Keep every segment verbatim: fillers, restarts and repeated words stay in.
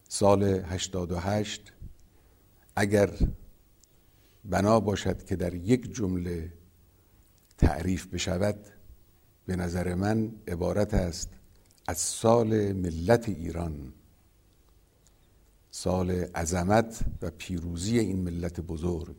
سال هشتاد و هشت اگر بنا باشد که در یک جمله تعریف بشود، به نظر من عبارت است از سال ملت ایران، سال عظمت و پیروزی این ملت بزرگ،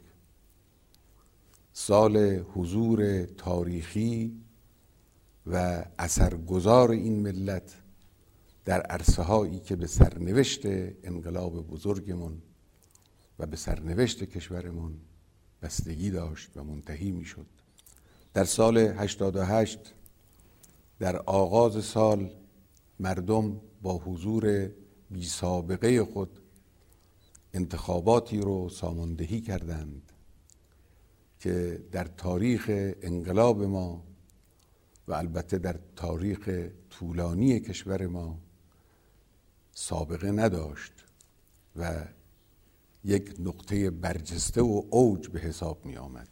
سال حضور تاریخی و اثرگذار این ملت در عرصه هایی که به سرنوشت انقلاب بزرگمون و به سرنوشت کشورمون بستگی داشت و منتهی می شد. در سال هشتاد و هشت در آغاز سال مردم با حضور بی سابقه خود انتخاباتی رو ساماندهی کردند که در تاریخ انقلاب ما و البته در تاریخ طولانی کشور ما سابقه نداشت و یک نقطه برجسته و اوج به حساب می آمد.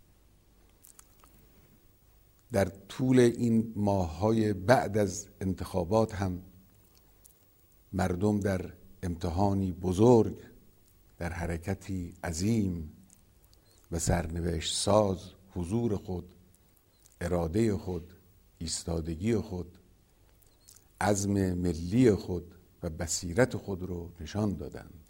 در طول این ماه‌های بعد از انتخابات هم مردم در امتحانی بزرگ، در حرکتی عظیم و سرنوشت ساز حضور خود، اراده خود، ایستادگی خود، عزم ملی خود و بصیرت خود رو نشان دادند.